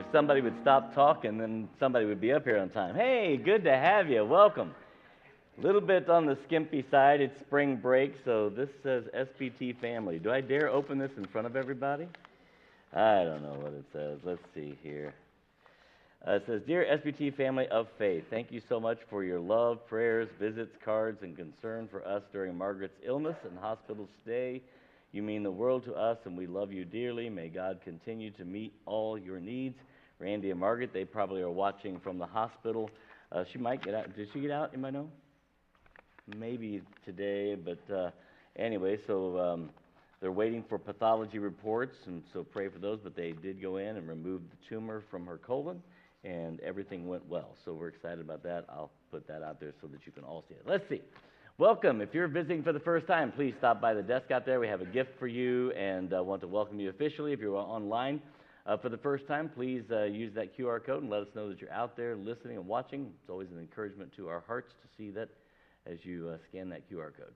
somebody would stop talking, then somebody would be up here on time. Hey, good to have you. Welcome. A little bit on the skimpy side. It's spring break, so this says SBT family. Do I dare open this in front of everybody? I don't know what it says. Let's see here. It says, Dear SBT family of faith, thank you so much for your love, prayers, visits, cards, and concern for us during Margaret's illness and hospital stay. You mean the world to us, and we love you dearly. May God continue to meet all your needs. Randy and Margaret, they probably are watching from the hospital. She might get out. Did she get out? Anybody know? Maybe today, but anyway, so they're waiting for pathology reports, and so pray for those. But they did go in and remove the tumor from her colon, and everything went well. So we're excited about that. I'll put that out there so that you can all see it. Let's see. Welcome. If you're visiting for the first time, please stop by the desk out there. We have a gift for you and want to welcome you officially. If you're online for the first time, please use that QR code and let us know that you're out there listening and watching. It's always an encouragement to our hearts to see that as you scan that QR code.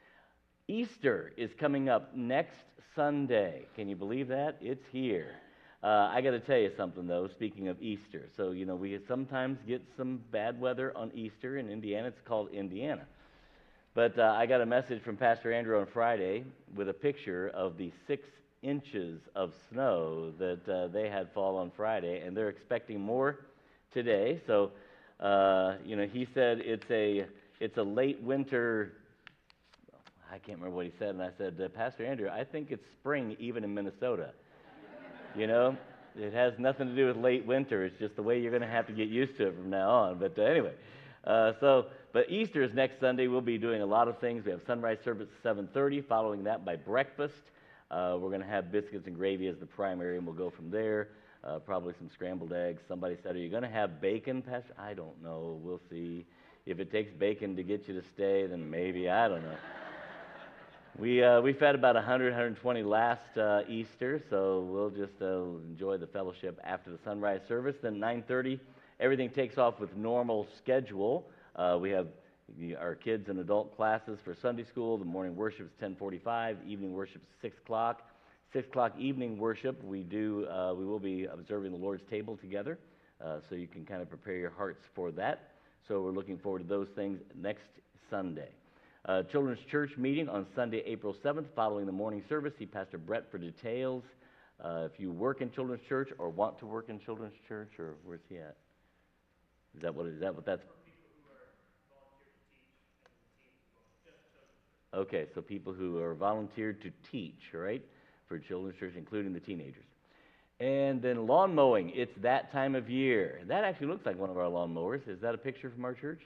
Easter is coming up next Sunday. Can you believe that? It's here. I got to tell you something, though, speaking of Easter. So, you know, we sometimes get some bad weather on Easter in Indiana. It's called Indiana. But I got a message from Pastor Andrew on Friday with a picture of the 6 inches of snow that they had fall on Friday, and they're expecting more today. So, you know, he said it's a late winter. I can't remember what he said, and I said, Pastor Andrew, I think it's spring even in Minnesota. You know, it has nothing to do with late winter. It's just the way you're going to have to get used to it from now on. But anyway, but Easter is next Sunday. We'll be doing a lot of things. We have sunrise service at 7:30, following that by breakfast. We're going to have biscuits and gravy as the primary, and we'll go from there. Probably some scrambled eggs. Somebody said, are you going to have bacon, Pastor? I don't know. We'll see. If it takes bacon to get you to stay, then maybe. I don't know. We fed about 100, 120 last Easter, so we'll just enjoy the fellowship after the sunrise service. Then 9:30, everything takes off with normal schedule. We have our kids and adult classes for Sunday school. The morning worship is 10:45. Evening worship is 6 o'clock. 6 o'clock evening worship, we will be observing the Lord's table together, so you can kind of prepare your hearts for that. So we're looking forward to those things next Sunday. Children's Church meeting on Sunday, April 7th, following the morning service. See Pastor Brett for details. If you work in Children's Church or want to work in Children's Church, or where's he at? Is that what that's? Okay, so people who are volunteered to teach, right, for Children's Church, including the teenagers. And then lawn mowing. It's that time of year. That actually looks like one of our lawn mowers. Is that a picture from our church?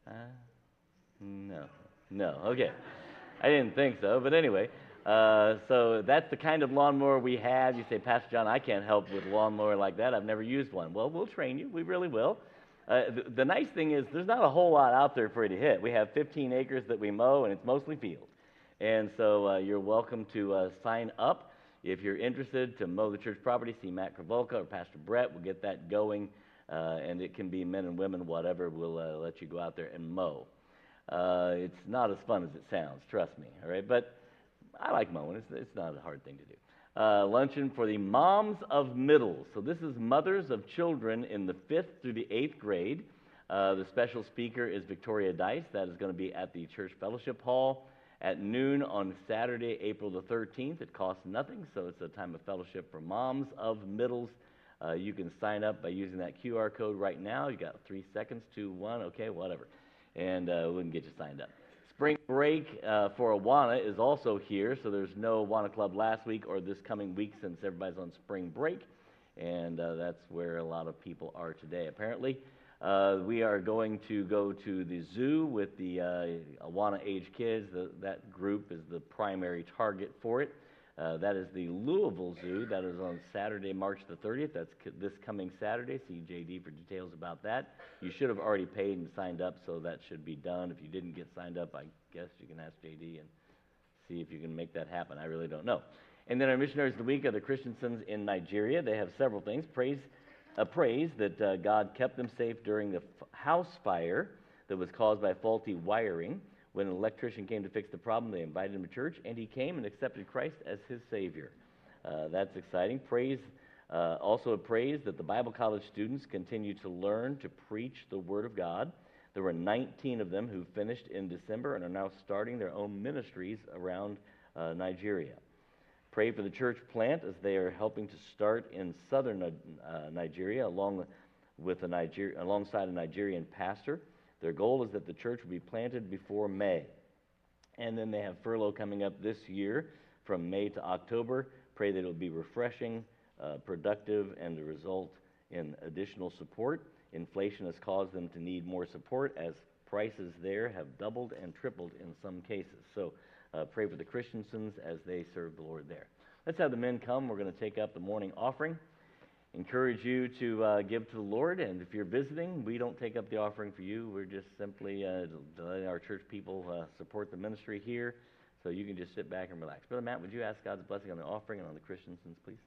No, okay. I didn't think so, but anyway. So that's the kind of lawnmower we have. You say, Pastor John, I can't help with a lawnmower like that. I've never used one. Well, we'll train you. We really will. The nice thing is there's not a whole lot out there for you to hit. We have 15 acres that we mow, and it's mostly field. And so you're welcome to sign up. If you're interested to mow the church property, see Matt Kravolka or Pastor Brett. We'll get that going, and it can be men and women, whatever. We'll let you go out there and mow. It's not as fun as it sounds, trust me, all right? But I like mowing. It's not a hard thing to do. Luncheon for the moms of middle. So this is mothers of children in the 5th through the 8th grade. The special speaker is Victoria Dice. That is going to be at the Church Fellowship Hall at noon on Saturday, April the 13th. It costs nothing, so it's a time of fellowship for moms of middles. You can sign up by using that QR code right now. You got 3 seconds, 2, 1, okay, whatever. And we can get you signed up. Spring break for Awana is also here, so there's no Awana Club last week or this coming week since everybody's on spring break, and that's where a lot of people are today, apparently. We are going to go to the zoo with the Awana age kids. That group is the primary target for it. That is the Louisville Zoo. That is on Saturday, March the 30th. That's this coming Saturday. See JD for details about that. You should have already paid and signed up, so that should be done. If you didn't get signed up, I guess you can ask JD and see if you can make that happen. I really don't know. And then our missionaries of the week are the Christiansons in Nigeria. They have several things. Praise that God kept them safe during the house fire that was caused by faulty wiring. When an electrician came to fix the problem, they invited him to church, and he came and accepted Christ as his Savior. That's exciting. Praise Also, it prays that the Bible college students continue to learn to preach the Word of God. There were 19 of them who finished in December and are now starting their own ministries around Nigeria. Pray for the church plant as they are helping to start in southern Nigeria alongside a Nigerian pastor. Their goal is that the church will be planted before May. And then they have furlough coming up this year from May to October. Pray that it will be refreshing, productive, and to result in additional support. Inflation has caused them to need more support as prices there have doubled and tripled in some cases. So pray for the Christiansons as they serve the Lord there. Let's have the men come. We're going to take up the morning offering. Encourage you to give to the Lord, and if you're visiting, we don't take up the offering for you. We're just simply letting our church people support the ministry here, so you can just sit back and relax. Brother Matt, would you ask God's blessing on the offering and on the Christiansons, please?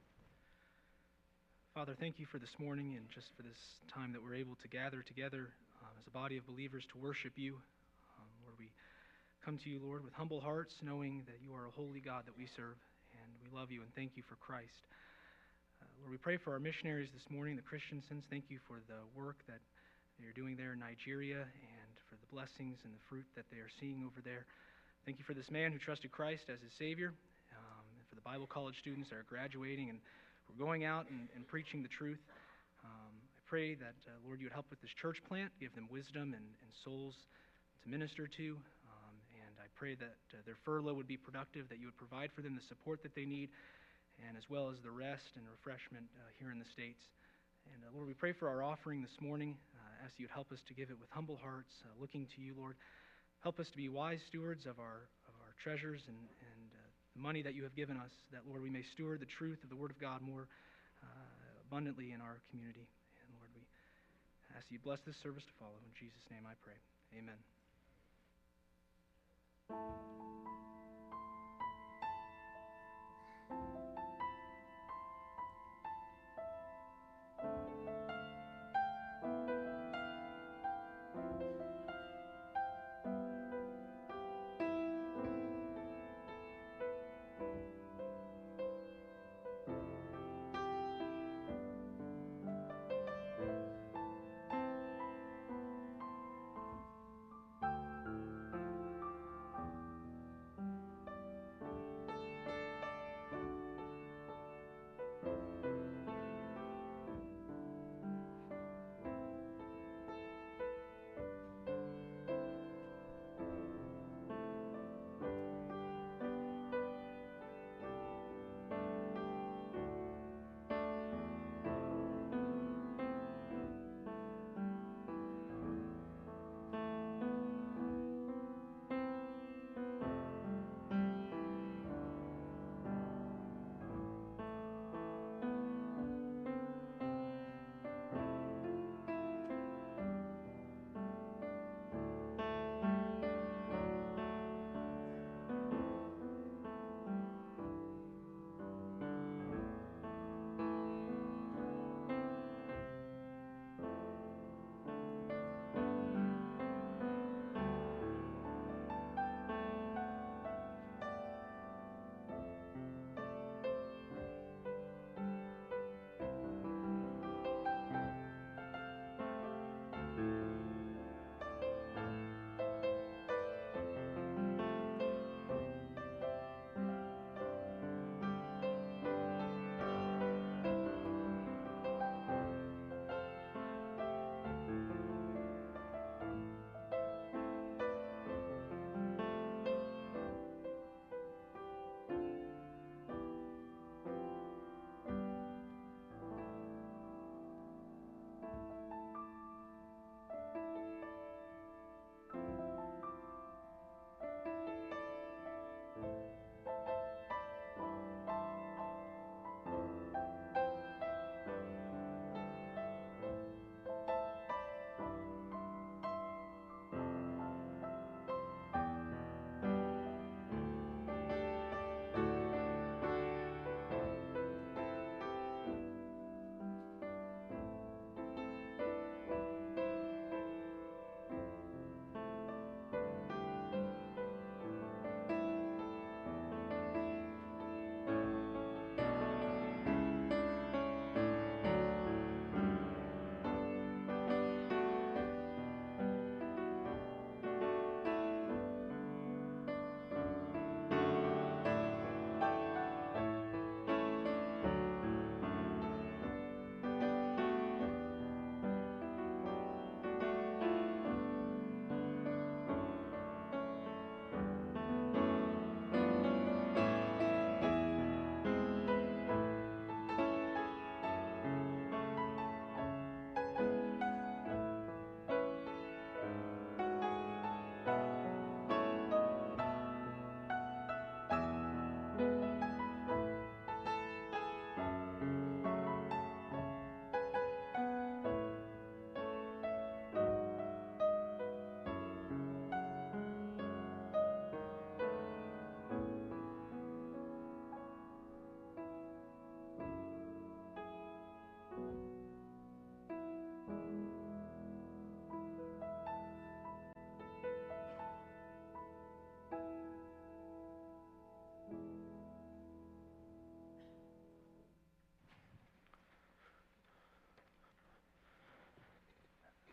Father, thank you for this morning and just for this time that we're able to gather together as a body of believers to worship you. Lord, we come to you, Lord, with humble hearts, knowing that you are a holy God that we serve, and we love you and thank you for Christ. Lord, we pray for our missionaries this morning, the Christiansons. Thank you for the work that they're doing there in Nigeria and for the blessings and the fruit that they are seeing over there. Thank you for this man who trusted Christ as his Savior, and for the Bible college students that are graduating and we're going out and preaching the truth. I pray that, Lord, you would help with this church plant, give them wisdom and souls to minister to. And I pray that their furlough would be productive, that you would provide for them the support that they need, and as well as the rest and refreshment here in the States. And Lord, we pray for our offering this morning. Ask you would help us to give it with humble hearts, looking to you, Lord. Help us to be wise stewards of our treasures and the money that you have given us, that, Lord, we may steward the truth of the Word of God more abundantly in our community. And, Lord, we ask you bless this service to follow. In Jesus' name I pray. Amen.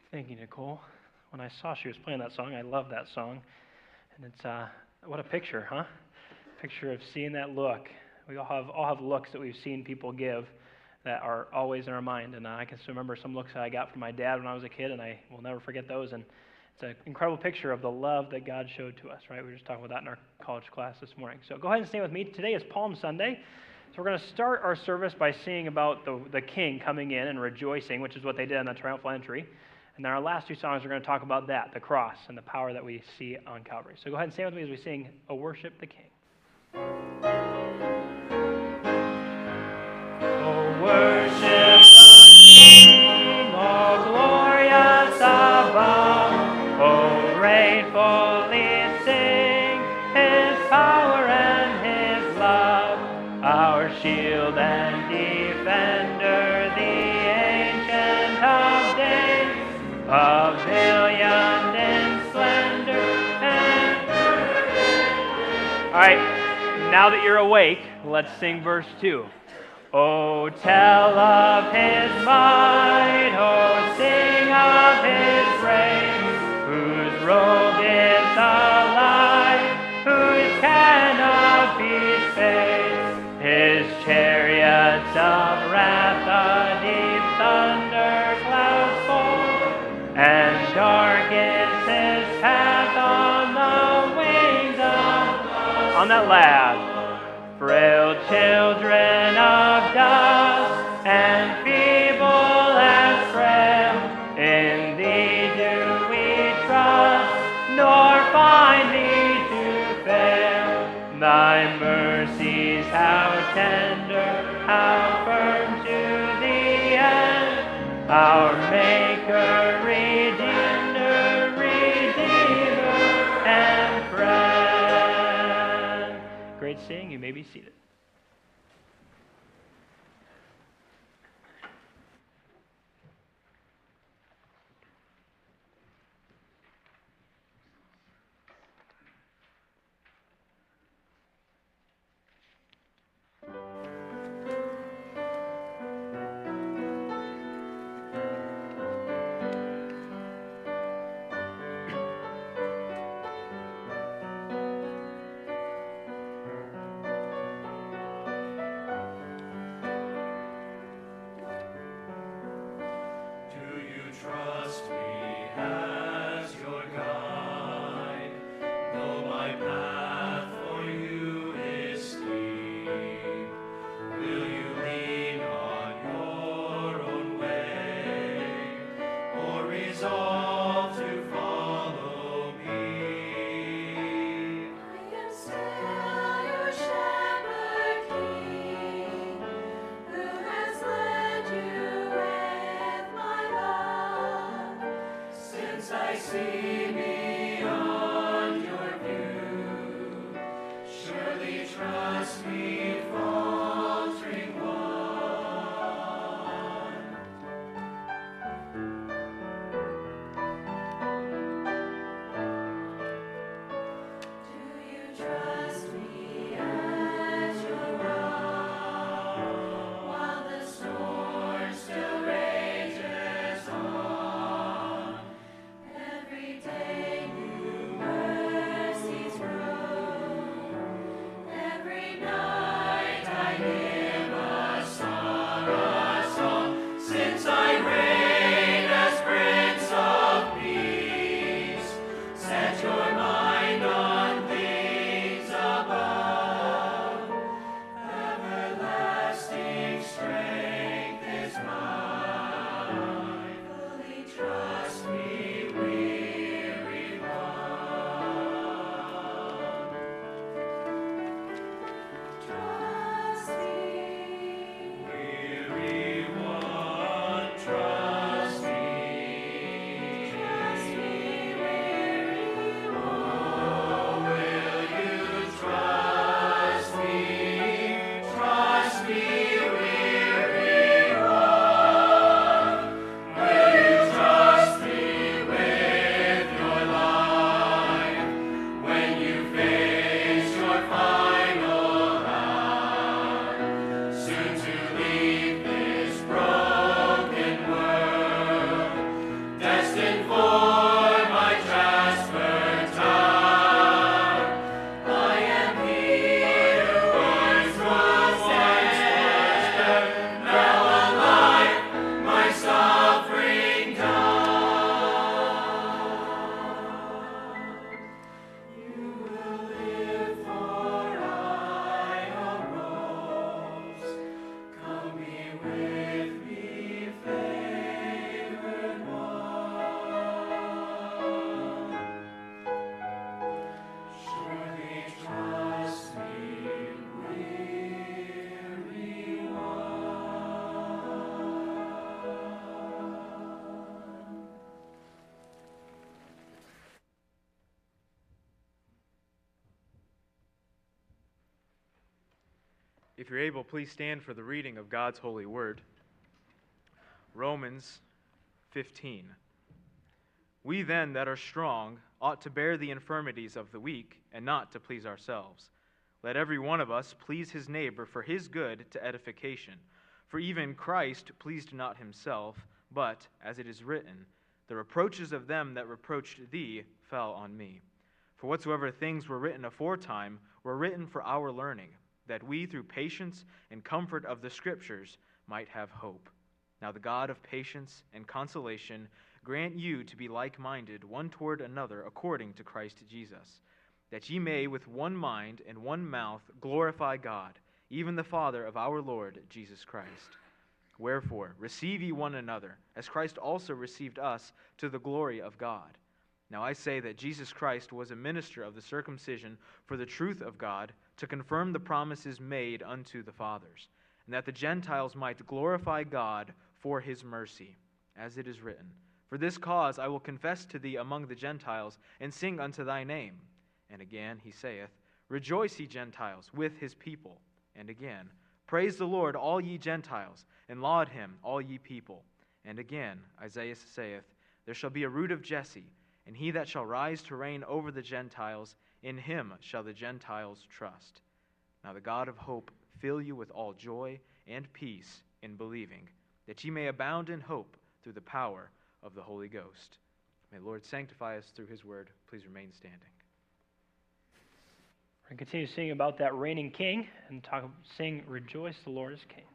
Thank you, Nicole. When I saw she was playing that song, I love that song. And it's, what a picture, huh? Picture of seeing that look. We all have looks that we've seen people give that are always in our mind. And I can still remember some looks that I got from my dad when I was a kid, and I will never forget those. And it's an incredible picture of the love that God showed to us, right? We were just talking about that in our college class this morning. So go ahead and stand with me. Today is Palm Sunday. So we're going to start our service by singing about the King coming in and rejoicing, which is what they did on the triumphal entry. And then our last two songs are going to talk about that, the cross and the power that we see on Calvary. So go ahead and stand with me as we sing, "O Worship the King." O worship the King, O glorious above, O gratefully sing His power and His love, our shield and defender, the Ancient of Days, pavilion in splendor and perfect. All right, now that you're awake, let's sing verse 2. Oh, tell of His might, oh, sing of His grace, whose robe is alive, whose canopies face, His chariots of wrath, a deep thunder clouds full, and dark is His path on the wings of, on that lad. Frail children of dust and feeble and frail, in Thee do we trust, nor find Thee to fail. Thy mercies how tender, how firm to the end, our Maker, Redeemer, Redeemer, and friend. Great singing. You may be seated. If you're able, please stand for the reading of God's holy word. Romans 15. We then that are strong ought to bear the infirmities of the weak, and not to please ourselves. Let every one of us please his neighbor for his good to edification. For even Christ pleased not himself, but, as it is written, the reproaches of them that reproached thee fell on me. For whatsoever things were written aforetime were written for our learning, that we through patience and comfort of the Scriptures might have hope. Now the God of patience and consolation grant you to be like-minded one toward another according to Christ Jesus, that ye may with one mind and one mouth glorify God, even the Father of our Lord Jesus Christ. Wherefore, receive ye one another, as Christ also received us to the glory of God. Now I say that Jesus Christ was a minister of the circumcision for the truth of God, to confirm the promises made unto the fathers, and that the Gentiles might glorify God for his mercy, as it is written, For this cause I will confess to thee among the Gentiles, and sing unto thy name. And again he saith, Rejoice, ye Gentiles, with his people. And again, Praise the Lord, all ye Gentiles, and laud him, all ye people. And again, Isaiah saith, There shall be a root of Jesse, and he that shall rise to reign over the Gentiles, in him shall the Gentiles trust. Now the God of hope fill you with all joy and peace in believing, that ye may abound in hope through the power of the Holy Ghost. May the Lord sanctify us through his word. Please remain standing. We're going to continue singing about that reigning king and sing Rejoice, the Lord is King.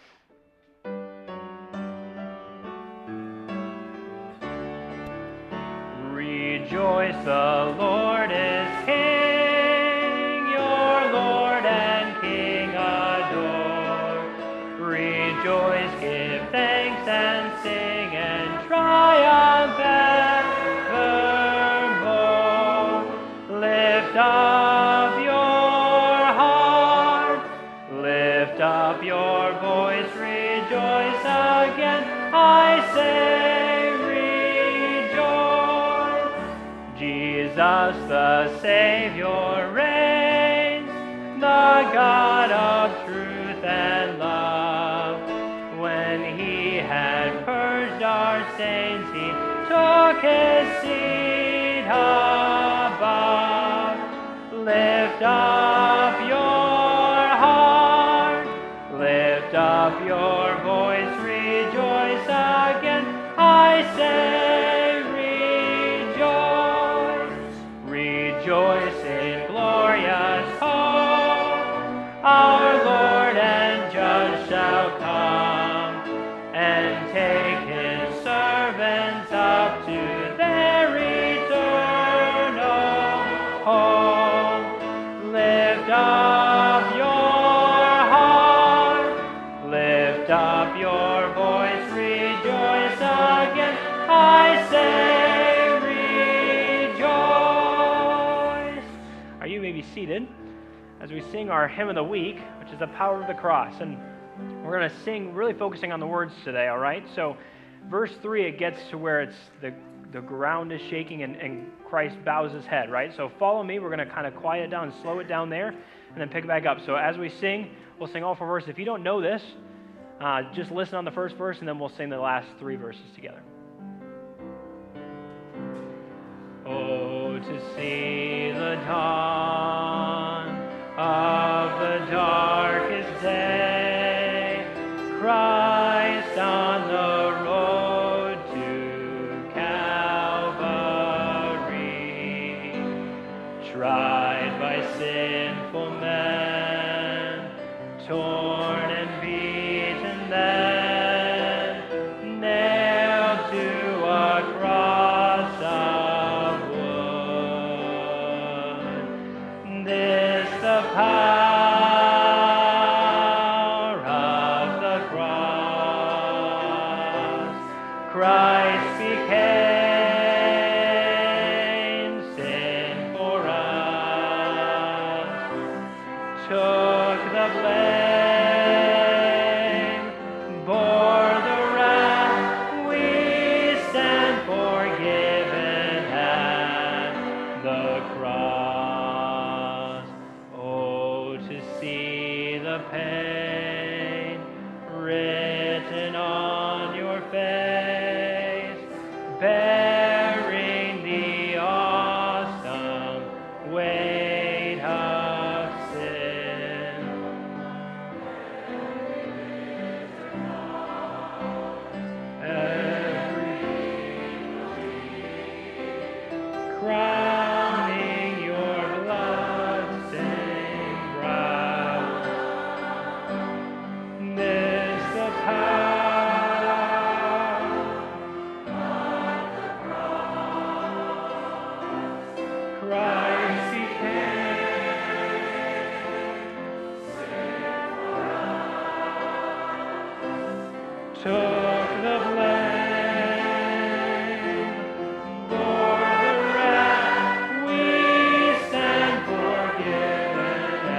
Rejoice, the Lord is King, your Lord and King adore. Rejoice, give thanks and sing and triumph evermore. Lift up your heart, lift up your voice, rejoice again, I say. Jesus the Savior reigns, the God of truth and love. When he had purged our stains, he took his seat above. Lift up your heart, lift up your voice, rejoice again, I say. Rejoice in glorious hope, our Lord and Judge shall come, and take his servants up to their eternal home. Lift up your heart, lift up your voice, rejoice again, I say. You may be seated as we sing our hymn of the week, which is the power of the cross. And we're going to sing really focusing on the words today, all right? So verse 3, it gets to where it's the ground is shaking and Christ bows his head, right? So follow me. We're going to kind of quiet it down and slow it down there and then pick it back up. So as we sing, we'll sing all 4 verses. If you don't know this, just listen on the first verse and then we'll sing the last 3 verses together. Oh, to see the dawn of the darkest day, Christ on the road to Calvary, tried by sinful men, torn and beaten then, nailed to a cross of wood. This the power of the cross. Christ became sin for us, took the blame the pain written on your face, bearing the awesome weight of sin. Crowning your blood-stained brow, this the power of the cross. Christ became sin, took the blame, bore the wrath, we stand forgiven.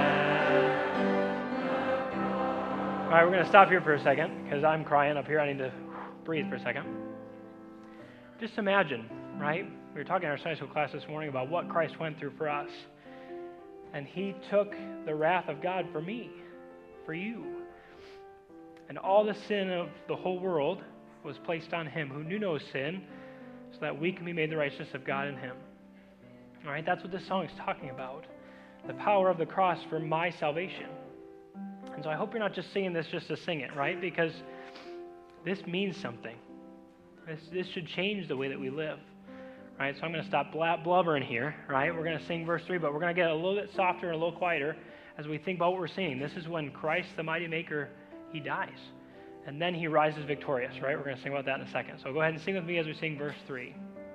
All right, we're going to stop here for a second because I'm crying up here. I need to breathe for a second. Just imagine, right? We were talking in our Sunday school class this morning about what Christ went through for us. And he took the wrath of God for me, for you. And all the sin of the whole world was placed on him who knew no sin, so that we can be made the righteousness of God in him. All right, that's what this song is talking about. The power of the cross for my salvation. And so I hope you're not just singing this just to sing it, right? Because this means something. This should change the way that we live. Right? So I'm going to stop blubbering here, right? We're going to sing verse 3, but we're going to get a little bit softer and a little quieter as we think about what we're singing. This is when Christ, the mighty maker, he dies. And then he rises victorious, right? We're going to sing about that in a second. So go ahead and sing with me as we sing verse 3.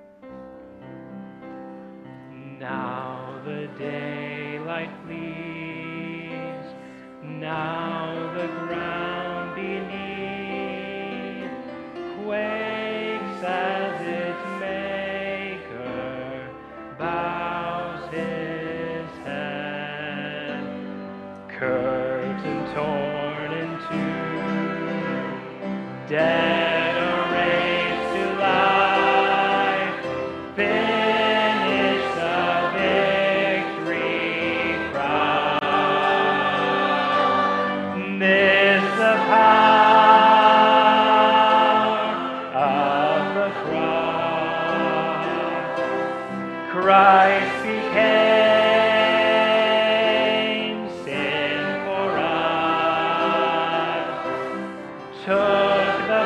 Now the daylight flees, now the ground beneath quakes as its maker bows his head. Curtain torn in two, dead erased to life, finish the victory crown. This the power of the cross. Christ became sin for us, took the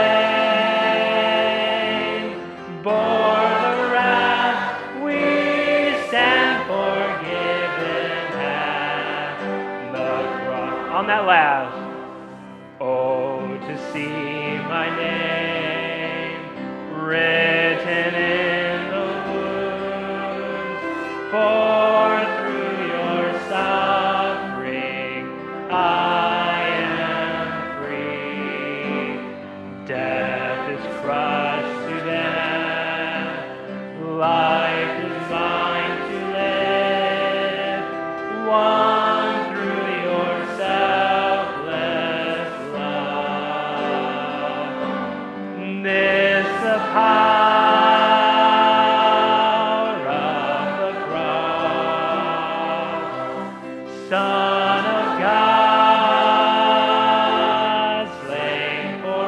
blame, bore the wrath, we stand forgiven at the cross. On that last, oh, to see my name written in the wounds, for through your suffering I am free. Death is crushed to death, life is mine to live, won through your selfless love. This the power of the cross. Son of God, slain for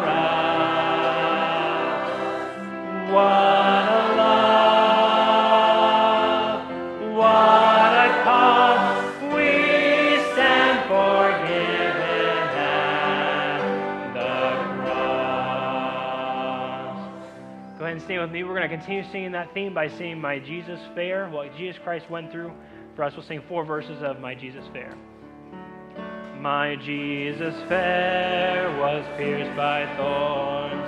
us. What a love, what a cause, we stand forgiven at the cross. Go ahead and stay with me. We're going to continue singing that theme by singing My Jesus Fair, what Jesus Christ went through for us. We'll sing 4 verses of My Jesus Fair. My Jesus fair was pierced by thorns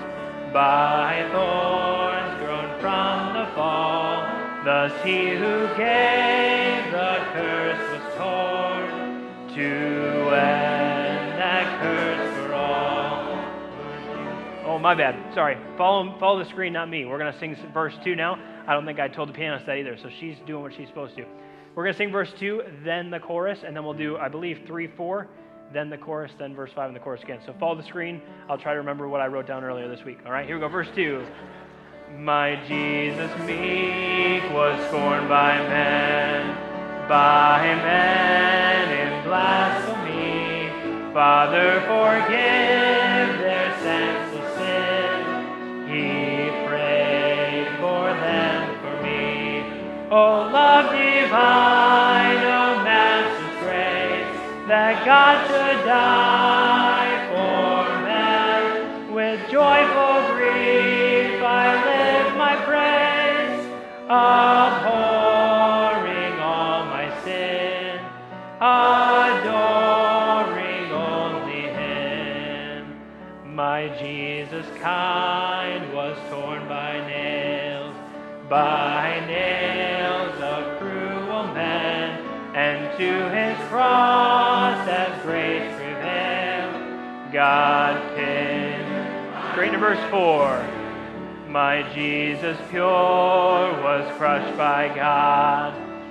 grown from the fall. Thus he who gave the curse was torn to end that curse for all. Oh, my bad. Sorry. Follow the screen, not me. We're going to sing verse 2 now. I don't think I told the pianist that either, so she's doing what she's supposed to. We're going to sing verse 2, then the chorus, and then we'll do, I believe, 3, 4, then the chorus, then verse 5 and the chorus again. So follow the screen. I'll try to remember what I wrote down earlier this week. All right, here we go. Verse 2. My Jesus meek was scorned by men in blasphemy. Father, forgive their senseless sin. He prayed for them, for me. O love divine, O matchless grace, that God should die for men. With joyful grief I live my praise, abhorring all my sin, adoring only Him. My Jesus kind was torn by nails of cruel men, and to His cross as grace prevailed, God pinned. Straight to verse 4. My Jesus pure was crushed by God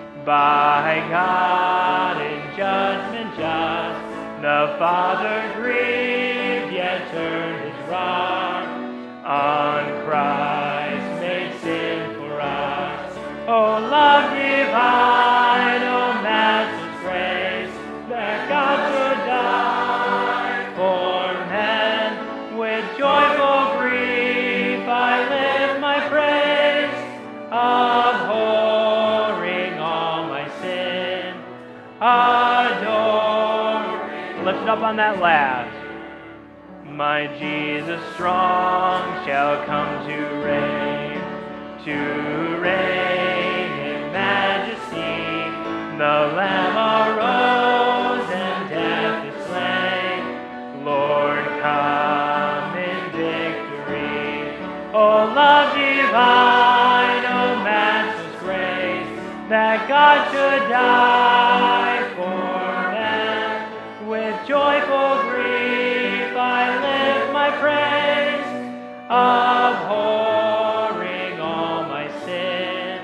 in judgment just. The Father grieved, yet turned His wrath on Christ, made sin for us. O love divine, O matchless grace, that God should die for men. With joyful grief I lift my praise, abhorring all my sin, adoring. Lift it up on that last. My Jesus strong shall come to reign in majesty. The Lamb arose and death is slain. Lord, come in victory. O love divine, O matchless grace, that God should die for men. With joyful grief I lift my praise, abhorring all my sin,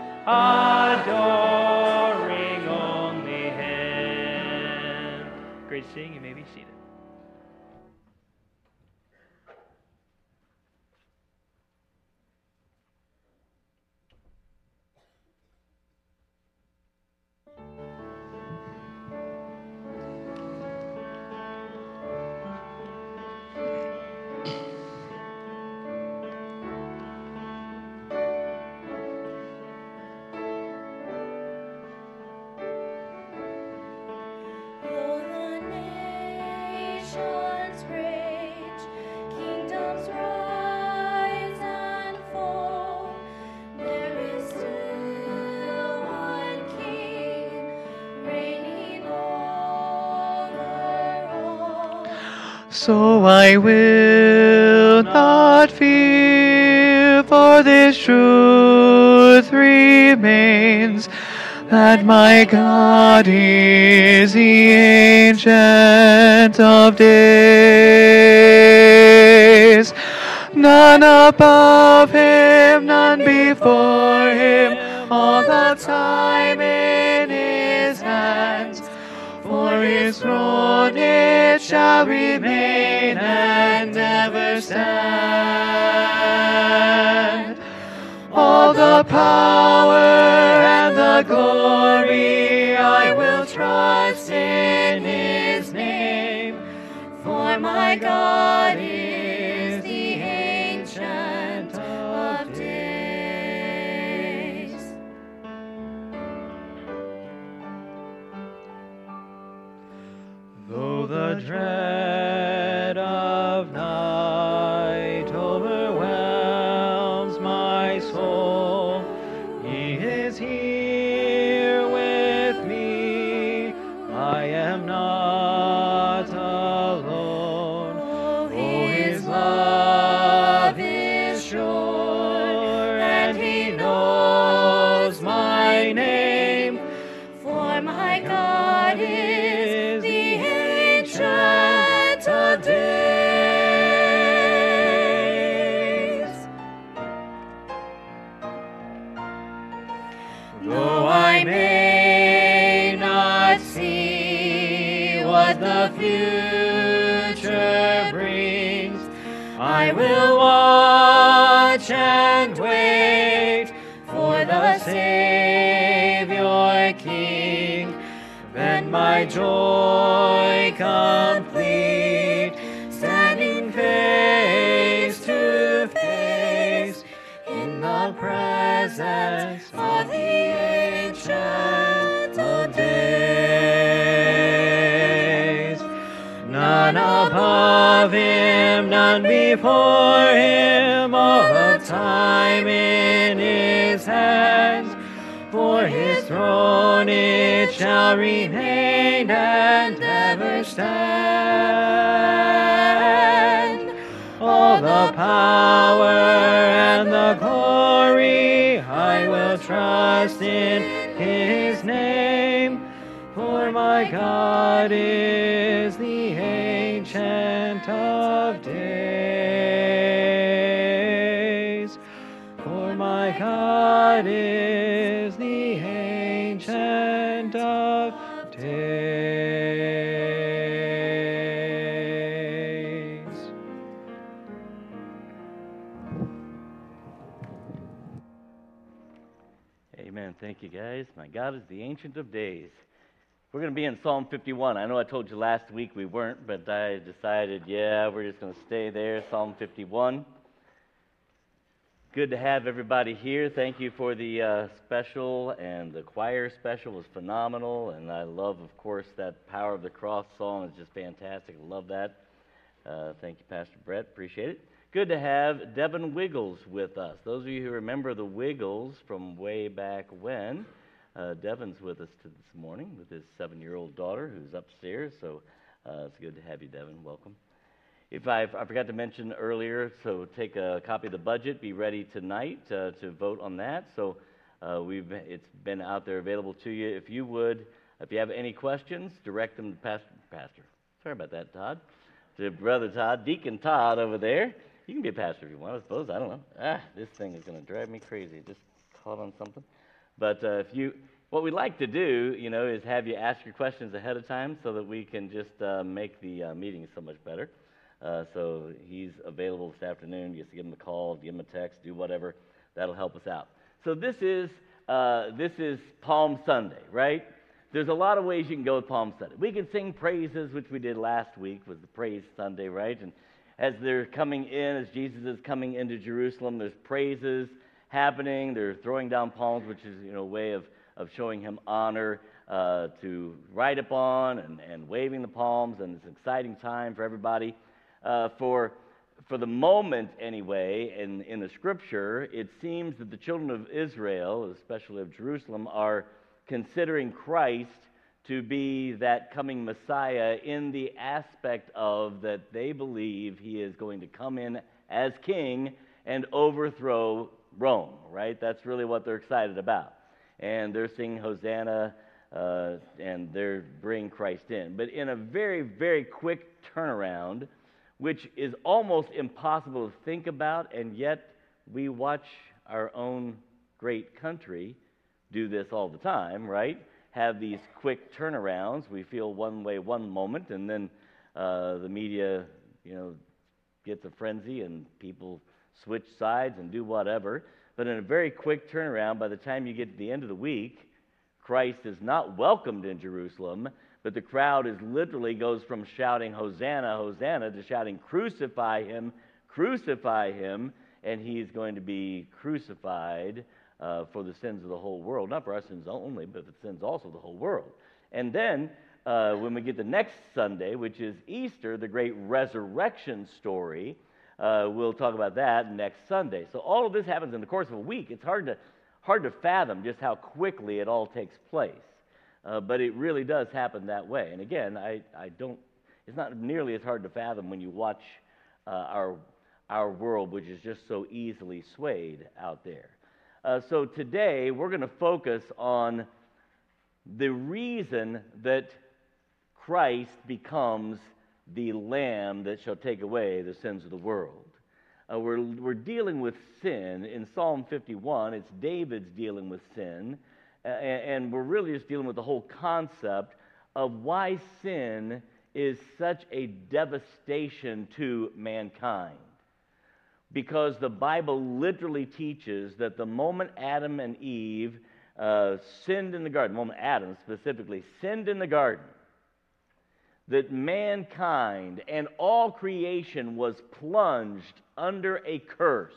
adoring only Him. Great singing, you may be seated. So I will not fear, for this truth remains, that my God is the Ancient of Days. None above Him, none before Him, all the time in His hands. For His throne it shall remain and never stand. All the power and the glory I will trust in His name. For my God is the Ancient of Days. Though the dread of night overwhelms my soul, He is here with me. I am not alone. Oh, His love is sure, and He knows my name. For my God is the Ancient of Days. Though I may not see what the future brings, I will watch and wait for the Savior King. Then my joy comes complete, standing face to face in the presence of the Ancient of Days. None above him, none before him, all of time in his hands. For his throne it shall remain and ever stand. All the power and the glory I will trust in his name. For my God is the Ancient of Days. For my God is the Ancient of Days. Amen. Thank you, guys. My God is the Ancient of Days. We're going to be in Psalm 51. I know I told you last week we weren't, but I decided, we're just going to stay there, Psalm 51. Good to have everybody here. Thank you for the special, and the choir special was phenomenal, and I love, of course, that Power of the Cross song is just fantastic. I love that. Thank you, Pastor Brett. Appreciate it. Good to have Devin Wiggles with us. Those of you who remember the Wiggles from way back when, Devin's with us this morning with his 7-year-old daughter who's upstairs, so it's good to have you, Devin. Welcome. If I forgot to mention earlier, so take a copy of the budget, be ready tonight to vote on that. So it's been out there available to you. If you would, if you have any questions, direct them to Pastor. Sorry about that, Todd. To Brother Todd, Deacon Todd over there. You can be a pastor if you want, I suppose. I don't know. This thing is going to drive me crazy. Just caught on something. But what we'd like to do, is have you ask your questions ahead of time so that we can just make the meeting so much better. So he's available this afternoon. Just give him a call, give him a text, do whatever. That'll help us out. So this is Palm Sunday, right? There's a lot of ways you can go with Palm Sunday. We can sing praises, which we did last week, was the Praise Sunday, right? And as they're coming in, as Jesus is coming into Jerusalem, there's praises happening. They're throwing down palms, which is a way of showing him honor to ride upon and waving the palms, and it's an exciting time for everybody. For the moment, anyway, in the Scripture, it seems that the children of Israel, especially of Jerusalem, are considering Christ to be that coming Messiah in the aspect of that they believe he is going to come in as king and overthrow Rome, right? That's really what they're excited about. And they're singing Hosanna, and they're bringing Christ in. But in a very, very quick turnaround, which is almost impossible to think about, and yet we watch our own great country do this all the time, right? Have these quick turnarounds. We feel one way one moment, and then the media, gets a frenzy, and people switch sides and do whatever. But in a very quick turnaround, by the time you get to the end of the week, Christ is not welcomed in Jerusalem, but the crowd literally goes from shouting, Hosanna, Hosanna, to shouting, crucify him, and he's going to be crucified for the sins of the whole world. Not for our sins only, but the sins also of the whole world. And then, when we get to next Sunday, which is Easter, the great resurrection story, we'll talk about that next Sunday. So all of this happens in the course of a week. It's hard to fathom just how quickly it all takes place. But it really does happen that way. And again, it's not nearly as hard to fathom when you watch our world, which is just so easily swayed out there. So today, we're going to focus on the reason that Christ becomes the Lamb that shall take away the sins of the world. We're dealing with sin. In Psalm 51, it's David's dealing with sin. And we're really just dealing with the whole concept of why sin is such a devastation to mankind. Because the Bible literally teaches that the moment Adam and Eve sinned in the garden, the moment Adam specifically sinned in the garden, that mankind and all creation was plunged under a curse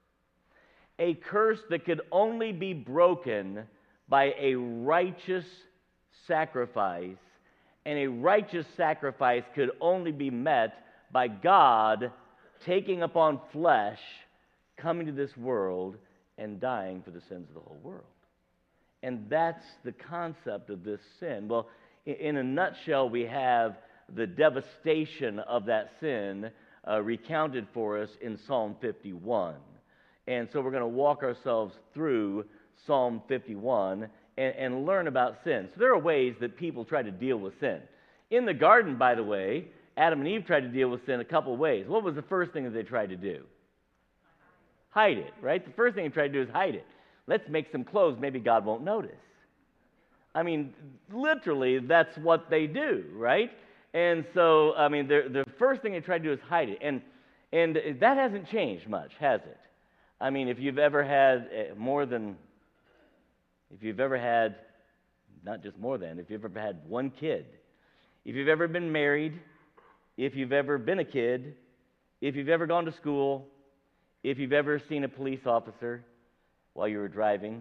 that could only be broken by a righteous sacrifice, and a righteous sacrifice could only be met by God taking upon flesh, coming to this world, and dying for the sins of the whole world. And that's the concept of this sin. Well, in a nutshell, we have the devastation of that sin recounted for us in Psalm 51. And so we're going to walk ourselves through Psalm 51 and learn about sin. So there are ways that people try to deal with sin. In the garden, by the way, Adam and Eve tried to deal with sin a couple of ways. What was the first thing that they tried to do? Hide it, right? The first thing they tried to do is hide it. Let's make some clothes, maybe God won't notice. I mean, literally, that's what they do, right? And so, I mean, the first thing they try to do is hide it. And that hasn't changed much, has it? I mean, if you've ever had if you've ever had one kid, if you've ever been married, if you've ever been a kid, if you've ever gone to school, if you've ever seen a police officer while you were driving,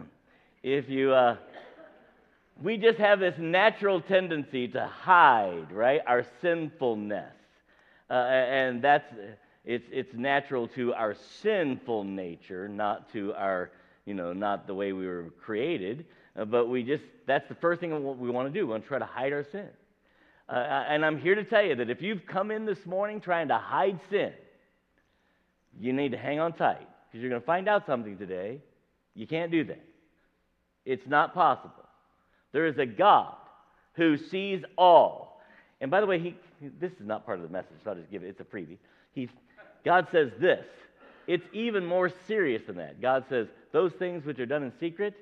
we just have this natural tendency to hide, right, our sinfulness. And it's natural to our sinful nature, not to our, not the way we were created. But that's the first thing we want to do. We want to try to hide our sin. And I'm here to tell you that if you've come in this morning trying to hide sin, you need to hang on tight, because you're going to find out something today. You can't do that. It's not possible. There is a God who sees all. And by the way, this is not part of the message, so I'll just give it. It's a freebie. God says this. It's even more serious than that. God says, those things which are done in secret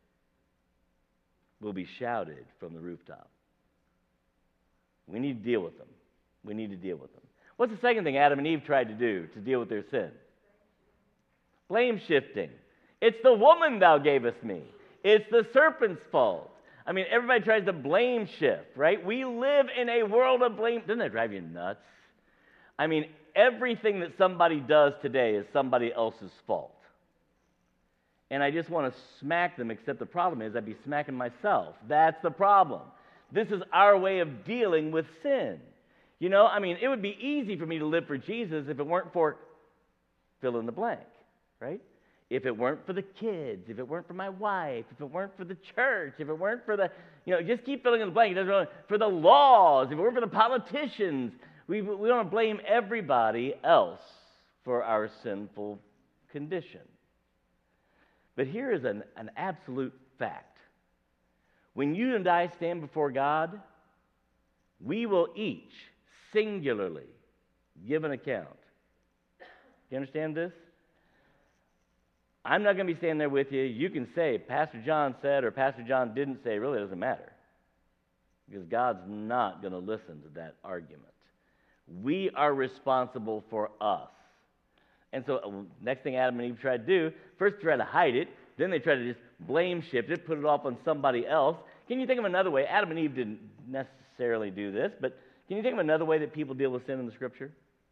will be shouted from the rooftop. We need to deal with them. We need to deal with them. What's the second thing Adam and Eve tried to do to deal with their sin? Blame shifting. It's the woman thou gavest me. It's the serpent's fault. I mean, everybody tries to blame shift, right? We live in a world of blame. Doesn't that drive you nuts? I mean, everything that somebody does today is somebody else's fault. And I just want to smack them, except the problem is I'd be smacking myself. That's the problem. This is our way of dealing with sin. I mean, it would be easy for me to live for Jesus if it weren't for fill in the blank, right? If it weren't for the kids, if it weren't for my wife, if it weren't for the church, if it weren't for the, just keep filling in the blank. It doesn't really, for the laws, if it weren't for the politicians, we want to blame everybody else for our sinful condition. But here is an absolute fact. When you and I stand before God, we will each singularly give an account. You understand this? I'm not going to be standing there with you. You can say, Pastor John said or Pastor John didn't say. It really doesn't matter. Because God's not going to listen to that argument. We are responsible for us. And so next thing Adam and Eve tried to do, first try to hide it, then they tried to just blame shift it, put it off on somebody else. Can you think of another way? Adam and Eve didn't necessarily do this, but can you think of another way that people deal with sin in the Scripture?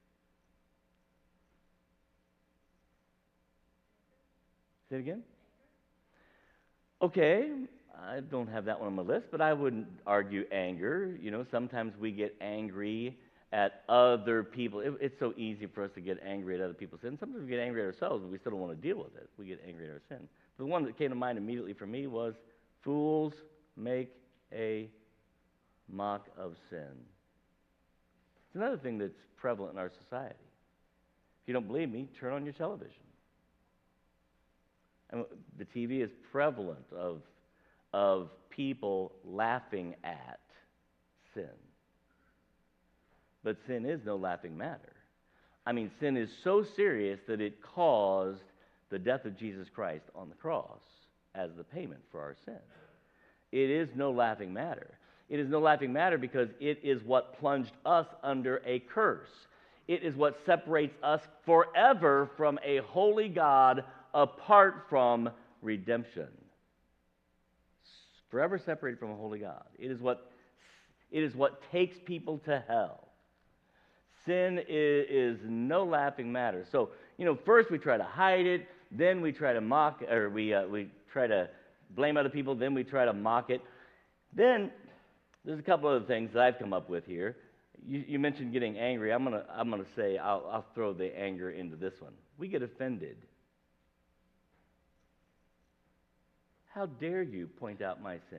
Say it again? Okay, I don't have that one on my list, but I wouldn't argue anger. Sometimes we get angry at other people. It's so easy for us to get angry at other people's sin. Sometimes we get angry at ourselves, but we still don't want to deal with it. We get angry at our sin. The one that came to mind immediately for me was, fools make a mock of sin. It's another thing that's prevalent in our society. If you don't believe me, turn on your television. And the TV is prevalent of people laughing at sin. But sin is no laughing matter. I mean, sin is so serious that it caused the death of Jesus Christ on the cross as the payment for our sin. It is no laughing matter. It is no laughing matter because it is what plunged us under a curse. It is what separates us forever from a holy God apart from redemption. Forever separated from a holy God. It It is what takes people to hell. Sin is no laughing matter. So, first we try to hide it, then we try to mock, or we try to blame other people, then we try to mock it. Then there's a couple other things that I've come up with here. You mentioned getting angry. I'm gonna say I'll throw the anger into this one. We get offended. How dare you point out my sin?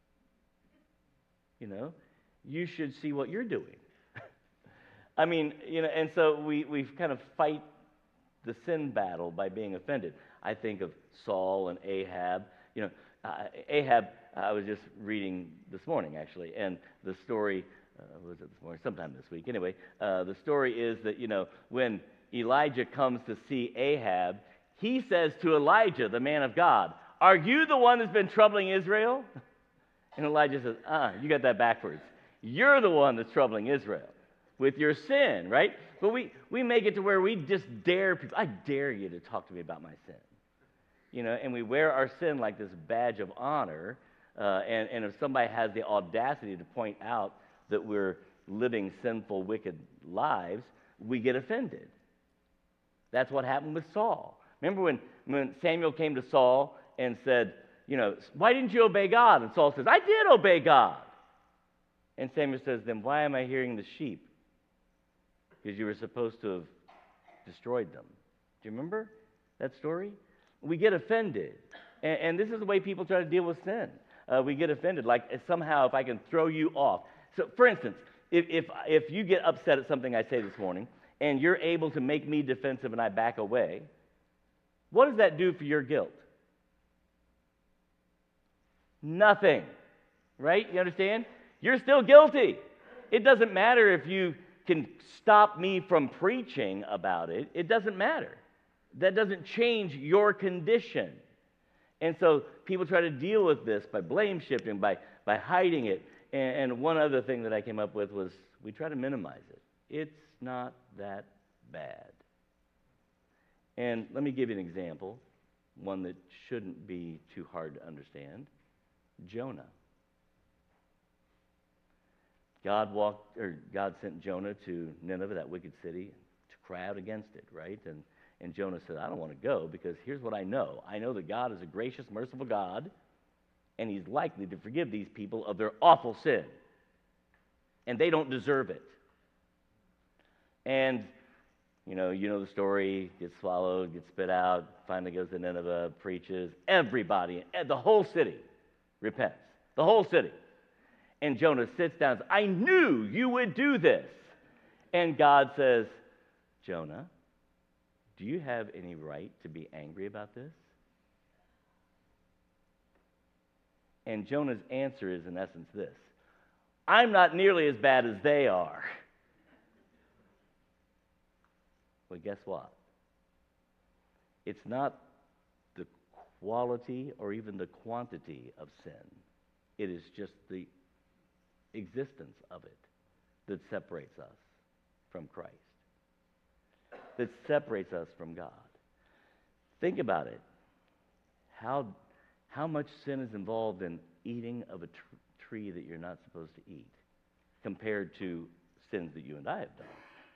You should see what you're doing. I mean, and so we kind of fight the sin battle by being offended. I think of Saul and Ahab. Ahab, I was just reading this morning, actually, and the story, was it this morning? Sometime this week. Anyway, the story is that, when Elijah comes to see Ahab, he says to Elijah, the man of God, "Are you the one that's been troubling Israel?" And Elijah says, you got that backwards. You're the one that's troubling Israel with your sin, right? But we make it to where we just dare people. I dare you to talk to me about my sin. And we wear our sin like this badge of honor. And if somebody has the audacity to point out that we're living sinful, wicked lives, we get offended. That's what happened with Saul. Remember when Samuel came to Saul and said, "Why didn't you obey God?" And Saul says, "I did obey God." And Samuel says, "Then why am I hearing the sheep? Because you were supposed to have destroyed them." Do you remember that story? We get offended. And this is the way people try to deal with sin. We get offended, like somehow if I can throw you off. So, for instance, if you get upset at something I say this morning, and you're able to make me defensive and I back away, what does that do for your guilt? Nothing, right? You understand? You're still guilty. It doesn't matter if you can stop me from preaching about it. It doesn't matter. That doesn't change your condition. And so people try to deal with this by blame shifting, by hiding it. And one other thing that I came up with was we try to minimize it. It's not that bad. And let me give you an example, one that shouldn't be too hard to understand. Jonah. God sent Jonah to Nineveh, that wicked city, to cry out against it, right? And Jonah said, "I don't want to go because here's what I know. I know that God is a gracious, merciful God, and He's likely to forgive these people of their awful sin. And they don't deserve it." And, you know the story, gets swallowed, gets spit out, finally goes to Nineveh, preaches. Everybody, the whole city repents. The whole city. And Jonah sits down and says, "I knew you would do this." And God says, "Jonah, do you have any right to be angry about this?" And Jonah's answer is, in essence, this: "I'm not nearly as bad as they are." Well, guess what? It's not the quality or even the quantity of sin. It is just the existence of it that separates us from Christ, that separates us from God. Think about it. How much sin is involved in eating of a tree that you're not supposed to eat compared to sins that you and I have done?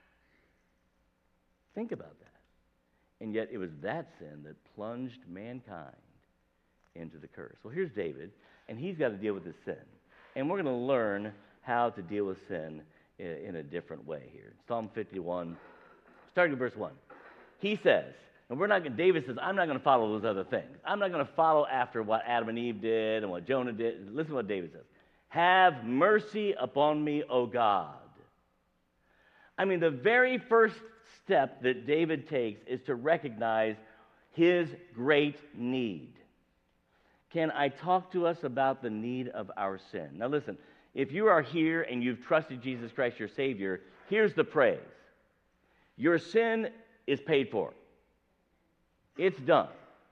Think about that. And yet it was that sin that plunged mankind into the curse. Well, here's David, and he's got to deal with his sin. And we're going to learn how to deal with sin in a different way here. Psalm 51, starting at verse 1. He says, and David says, I'm not going to follow those other things. I'm not going to follow after what Adam and Eve did and what Jonah did. Listen to what David says. "Have mercy upon me, O God." I mean, the very first step that David takes is to recognize his great need. Can I talk to us about the need of our sin? Now listen, if you are here and you've trusted Jesus Christ your Savior, here's the praise. Your sin is paid for. It's done.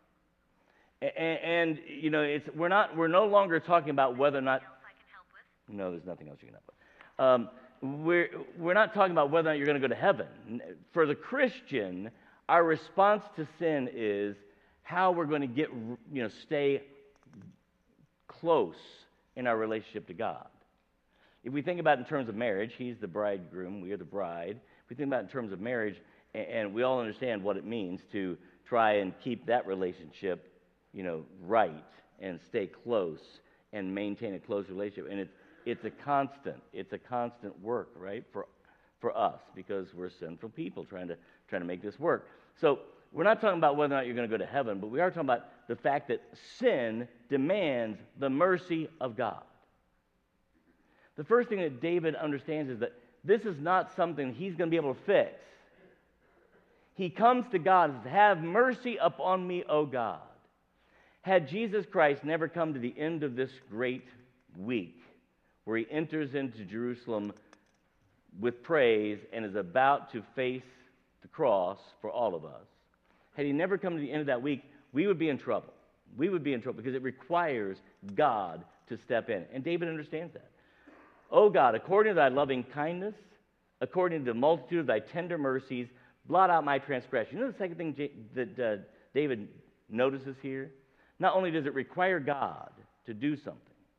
And we're no longer talking about whether or not... No, there's nothing else you can help with. We're not talking about whether or not you're going to go to heaven. For the Christian, our response to sin is how we're going to stay close in our relationship to God. If we think about it in terms of marriage, he's the bridegroom, we are the bride. If we think about it in terms of marriage, and we all understand what it means to try and keep that relationship, right, and stay close and maintain a close relationship. And it's a constant work, right, for us, because we're sinful people trying to make this work. So we're not talking about whether or not you're going to go to heaven, but we are talking about the fact that sin demands the mercy of God. The first thing that David understands is that this is not something he's going to be able to fix. He comes to God and says, "Have mercy upon me, O God." Had Jesus Christ never come to the end of this great week, where he enters into Jerusalem with praise and is about to face the cross for all of us, had he never come to the end of that week, we would be in trouble. We would be in trouble because it requires God to step in. And David understands that. "O God, according to thy loving kindness, according to the multitude of thy tender mercies, blot out my transgression." You know the second thing that David notices here? Not only does it require God to do something,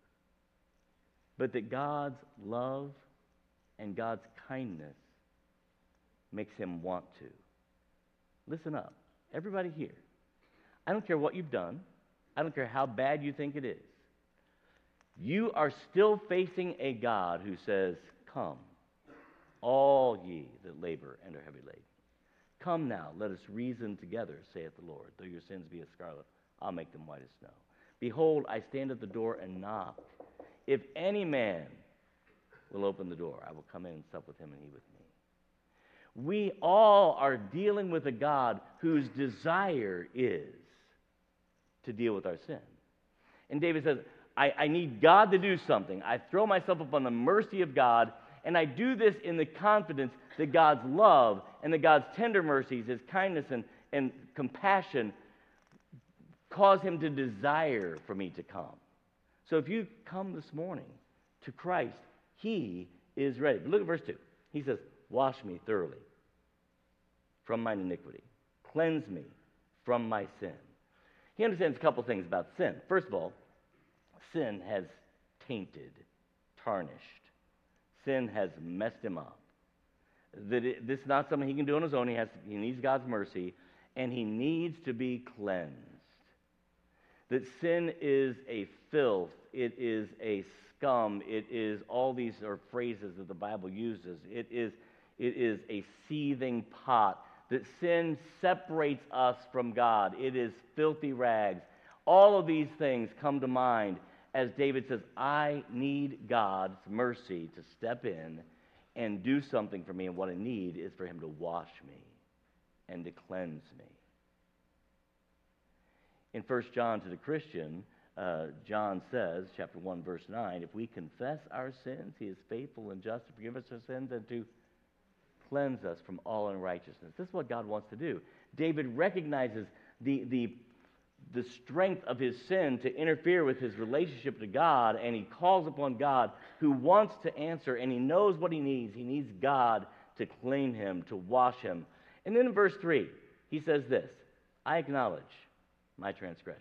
but that God's love and God's kindness makes him want to. Listen up. Everybody here. I don't care what you've done. I don't care how bad you think it is. You are still facing a God who says, "Come, all ye that labor and are heavy laden. Come now, let us reason together, saith the Lord. Though your sins be as scarlet, I'll make them white as snow. Behold, I stand at the door and knock. If any man will open the door, I will come in and sup with him and he with me." We all are dealing with a God whose desire is to deal with our sin. And David says, I need God to do something. I throw myself upon the mercy of God, and I do this in the confidence that God's love and that God's tender mercies, his kindness and compassion cause him to desire for me to come. So if you come this morning to Christ, he is ready. But look at verse 2. He says, "Wash me thoroughly from mine iniquity. Cleanse me from my sin." He understands a couple things about sin. First of all, sin has tainted, tarnished. Sin has messed him up. This is not something he can do on his own. He needs God's mercy, and he needs to be cleansed. That sin is a filth, it is a scum, it is all these are phrases that the Bible uses. It is a seething pot. That sin separates us from God. It is filthy rags. All of these things come to mind as David says, I need God's mercy to step in and do something for me, and what I need is for him to wash me and to cleanse me. In 1 John to the Christian, John says, chapter 1, verse 9, if we confess our sins, he is faithful and just to forgive us our sins and to cleanse us from all unrighteousness. This is what God wants to do. David recognizes the strength of his sin to interfere with his relationship to God, and he calls upon God who wants to answer, and he knows what he needs. He needs God to clean him, to wash him. And then in verse 3, he says this, I acknowledge my transgressions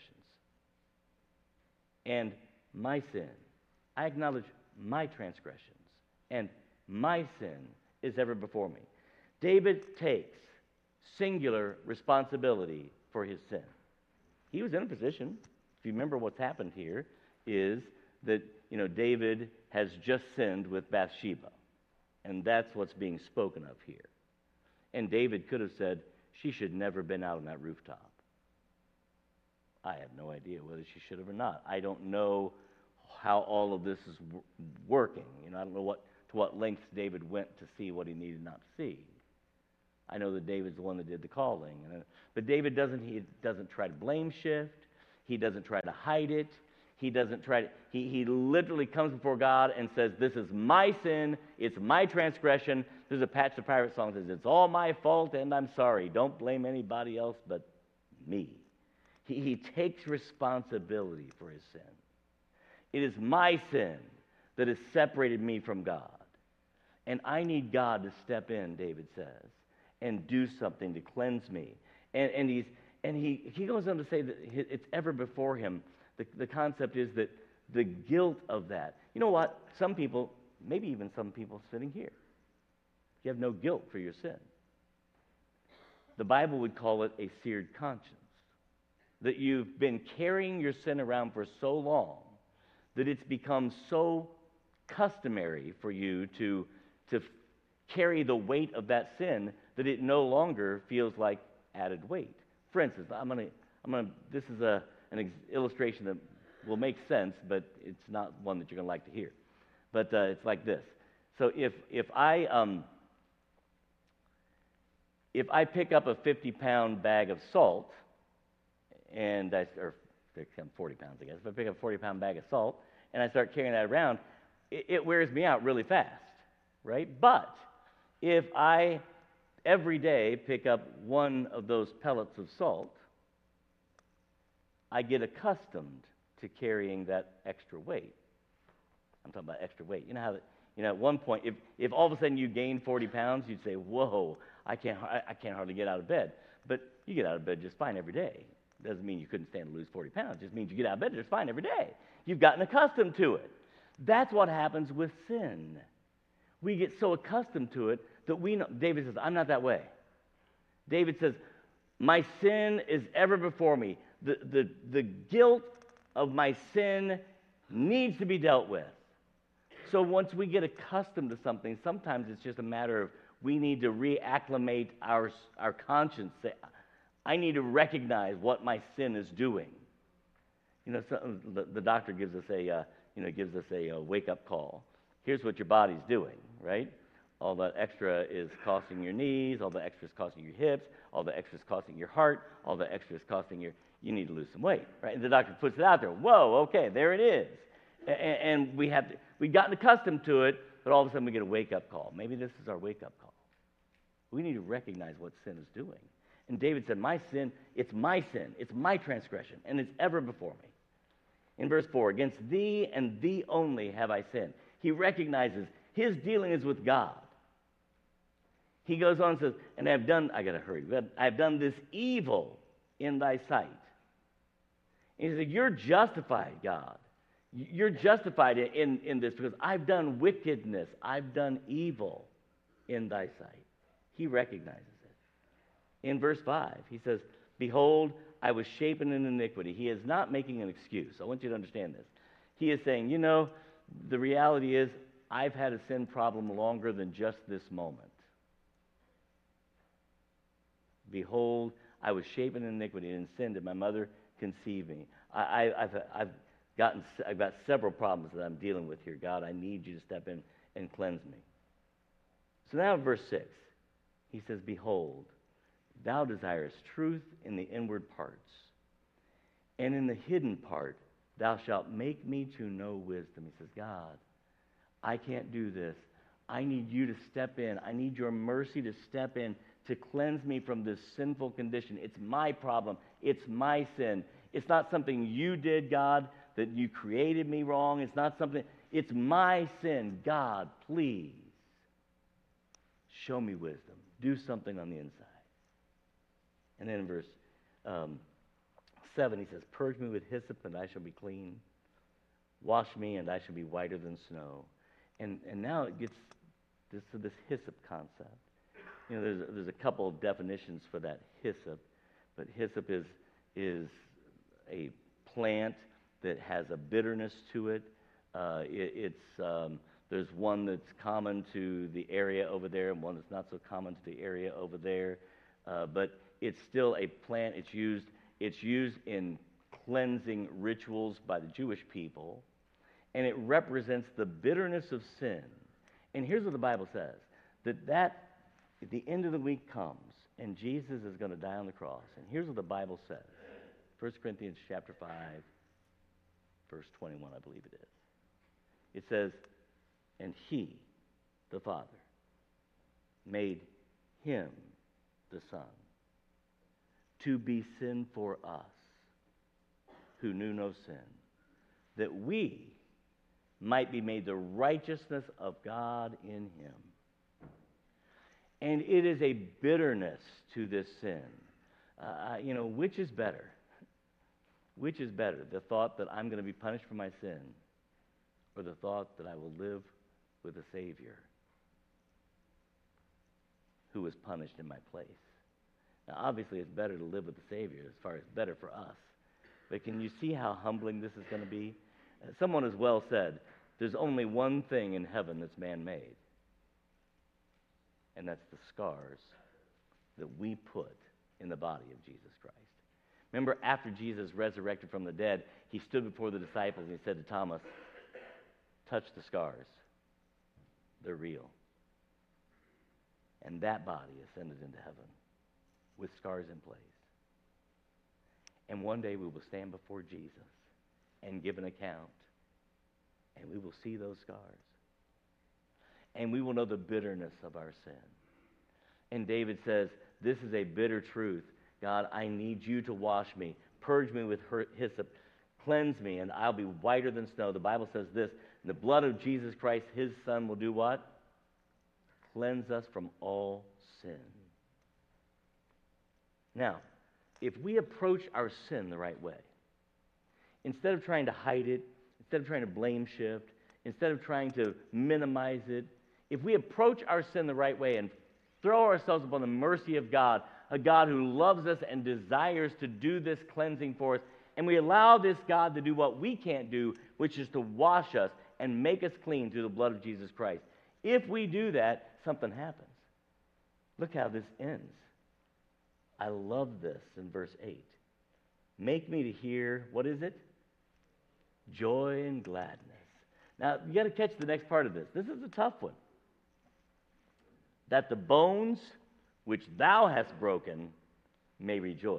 and my sin. I acknowledge my transgressions, and my sin is ever before me. David takes singular responsibility for his sin. He was in a position, if you remember what's happened here, is that, David has just sinned with Bathsheba. And that's what's being spoken of here. And David could have said, she should never have been out on that rooftop. I have no idea whether she should have or not. I don't know how all of this is working. I don't know to what lengths David went to see what he needed not to see. I know that David's the one that did the calling. But David doesn't try to blame shift. He doesn't try to hide it. He doesn't try to, he literally comes before God and says, this is my sin, it's my transgression. There's a Patch the Pirate song that says, it's all my fault and I'm sorry. Don't blame anybody else but me. He takes responsibility for his sin. It is my sin that has separated me from God. And I need God to step in, David says, and do something to cleanse me. And he goes on to say that it's ever before him. The concept is that the guilt of that. You know what? Some people, maybe even some people sitting here. You have no guilt for your sin. The Bible would call it a seared conscience. That you've been carrying your sin around for so long that it's become so customary for you to carry the weight of that sin that it no longer feels like added weight. For instance, this is an illustration that will make sense, but it's not one that you're going to like to hear. But it's like this. So if I pick up a 50-pound bag of salt, or 40 pounds, I guess. If I pick up a 40-pound bag of salt and I start carrying that around, it wears me out really fast, right? But if I every day pick up one of those pellets of salt, I get accustomed to carrying that extra weight. I'm talking about extra weight. You know how at one point, if all of a sudden you gain 40 pounds, you'd say, "Whoa, I can't hardly get out of bed." But you get out of bed just fine every day. Doesn't mean you couldn't stand to lose 40 pounds. It just means you get out of bed just fine every day. You've gotten accustomed to it. That's what happens with sin. We get so accustomed to it that we know. David says, "I'm not that way." David says, "My sin is ever before me. The guilt of my sin needs to be dealt with." So once we get accustomed to something, sometimes it's just a matter of we need to reacclimate our conscience. Say, I need to recognize what my sin is doing. The doctor gives us a wake-up call. Here's what your body's doing, right? All that extra is costing your knees, all the extra is costing your hips, all the extra is costing your heart, all the extra is costing you need to lose some weight, right? And the doctor puts it out there. Whoa, okay, there it is. And we've gotten accustomed to it, but all of a sudden we get a wake-up call. Maybe this is our wake-up call. We need to recognize what sin is doing. And David said, my sin, it's my transgression, and it's ever before me. In verse 4, against thee and thee only have I sinned. He recognizes his dealing is with God. He goes on and says, and I got to hurry, but I've done this evil in thy sight. And he said, you're justified, God. You're justified in this because I've done wickedness. I've done evil in thy sight. He recognizes it. In verse 5, he says, behold, I was shapen in iniquity. He is not making an excuse. I want you to understand this. He is saying, the reality is I've had a sin problem longer than just this moment. Behold, I was shapen in iniquity, and in sin did my mother conceive me. I've got several problems that I'm dealing with here. God, I need you to step in and cleanse me. So now in verse 6, he says, behold, thou desirest truth in the inward parts, and in the hidden part thou shalt make me to know wisdom. He says, God, I can't do this. I need you to step in. I need your mercy to step in to cleanse me from this sinful condition. It's my problem. It's my sin. It's not something you did, God, that you created me wrong. It's my sin. God, please show me wisdom. Do something on the inside. And then in verse 7, he says, purge me with hyssop, and I shall be clean. Wash me, and I shall be whiter than snow. And now it gets to this hyssop concept. There's a couple of definitions for that hyssop, but hyssop is a plant that has a bitterness to it. There's one that's common to the area over there, and one that's not so common to the area over there. But it's still a plant. It's used in cleansing rituals by the Jewish people, and it represents the bitterness of sin. And here's what the Bible says: that at the end of the week comes, and Jesus is going to die on the cross. And here's what the Bible says: 1 Corinthians chapter 5, verse 21, I believe it is. It says, and he, the Father, made him, the Son, to be sin for us, who knew no sin, that we might be made the righteousness of God in him. And it is a bitterness to this sin. Which is better? Which is better, the thought that I'm going to be punished for my sin, or the thought that I will live with a Savior who was punished in my place. Now, obviously, it's better to live with the Savior as far as better for us. But can you see how humbling this is going to be? Someone has well said, there's only one thing in heaven that's man-made, and that's the scars that we put in the body of Jesus Christ. Remember, after Jesus resurrected from the dead, he stood before the disciples and he said to Thomas, touch the scars. They're real. And that body ascended into heaven with scars in place. And one day we will stand before Jesus and give an account, and we will see those scars. And we will know the bitterness of our sin. And David says, this is a bitter truth. God, I need you to wash me. Purge me with hyssop. Cleanse me, and I'll be whiter than snow. The Bible says this, the blood of Jesus Christ, his Son, will do what? Cleanse us from all sin. Now, if we approach our sin the right way, instead of trying to hide it, instead of trying to blame shift, instead of trying to minimize it, if we approach our sin the right way and throw ourselves upon the mercy of God, a God who loves us and desires to do this cleansing for us, and we allow this God to do what we can't do, which is to wash us and make us clean through the blood of Jesus Christ. If we do that, something happens. Look how this ends. I love this in verse 8. Make me to hear, what is it? Joy and gladness. Now, you got to catch the next part of this. This is a tough one. That the bones which thou hast broken may rejoice.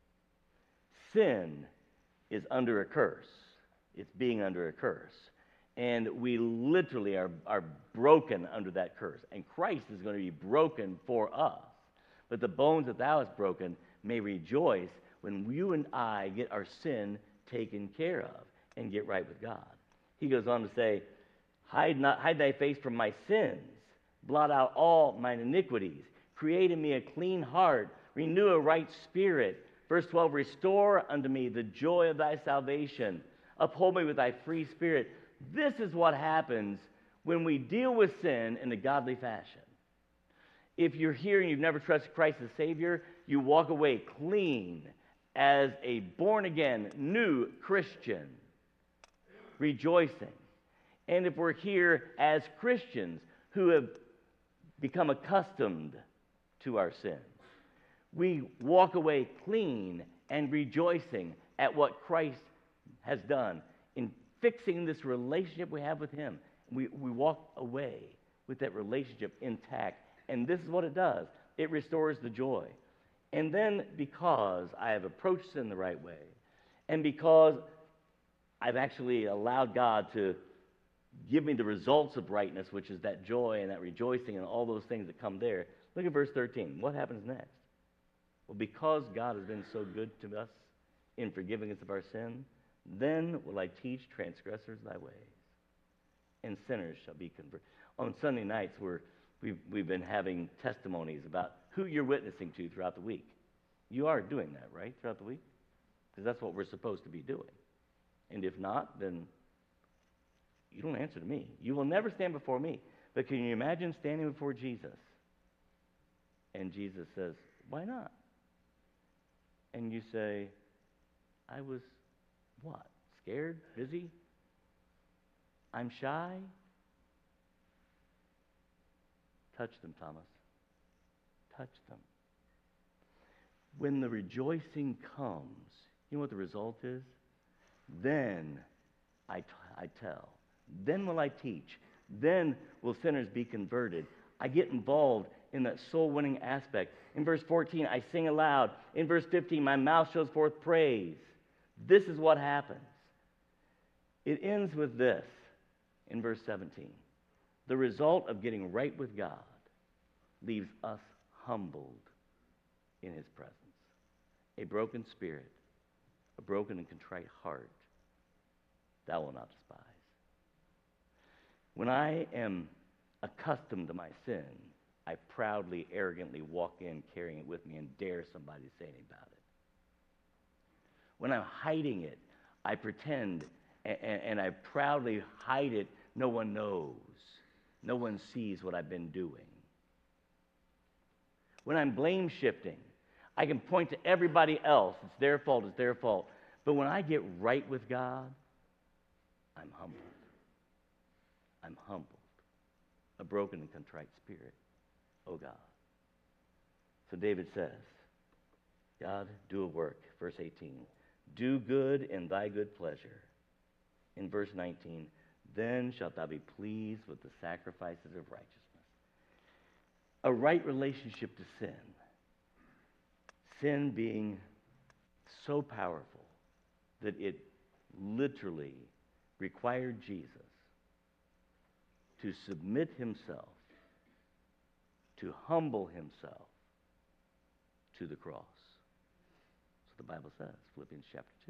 Sin is under a curse. It's being under a curse. And we literally are broken under that curse. And Christ is going to be broken for us. But the bones that thou hast broken may rejoice when you and I get our sin taken care of and get right with God. He goes on to say, hide thy face from my sins. Blot out all mine iniquities. Create in me a clean heart. Renew a right spirit. Verse 12, restore unto me the joy of thy salvation. Uphold me with thy free spirit. This is what happens when we deal with sin in a godly fashion. If you're here and you've never trusted Christ as Savior, you walk away clean as a born-again, new Christian, rejoicing. And if we're here as Christians who have become accustomed to our sins, we walk away clean and rejoicing at what Christ has done in fixing this relationship we have with Him. We walk away with that relationship intact. And this is what it does. It restores the joy. And then because I have approached sin the right way, and because I've actually allowed God to give me the results of rightness, which is that joy and that rejoicing and all those things that come there, look at verse 13. What happens next? Well, because God has been so good to us in forgiving us of our sin, then will I teach transgressors thy ways, and sinners shall be converted. On Sunday nights, we've been having testimonies about who you're witnessing to throughout the week. You are doing that, right, throughout the week? Because that's what we're supposed to be doing. And if not, then you don't answer to me. You will never stand before me. But can you imagine standing before Jesus? And Jesus says, why not? And you say, I was what? Scared? Busy? I'm shy? Touch them, Thomas. Touch them. When the rejoicing comes, you know what the result is? Then I tell. Then will I teach. Then will sinners be converted. I get involved in that soul-winning aspect. In verse 14, I sing aloud. In verse 15, my mouth shows forth praise. This is what happens. It ends with this in verse 17. The result of getting right with God leaves us humbled in His presence. A broken spirit, a broken and contrite heart, thou wilt not despise. When I am accustomed to my sin, I proudly, arrogantly walk in carrying it with me and dare somebody to say anything about it. When I'm hiding it, I pretend and I proudly hide it. No one knows. no one sees what I've been doing. When I'm blame shifting, I can point to everybody else. It's their fault, it's their fault. But when I get right with God, I'm humbled. I'm humbled. A broken and contrite spirit, oh God. So David says, God, do a work. Verse 18, do good in thy good pleasure. In verse 19, then shalt thou be pleased with the sacrifices of righteousness. A right relationship to sin. Sin being so powerful that it literally required Jesus to submit himself, to humble himself to the cross. That's what the Bible says, Philippians chapter 2.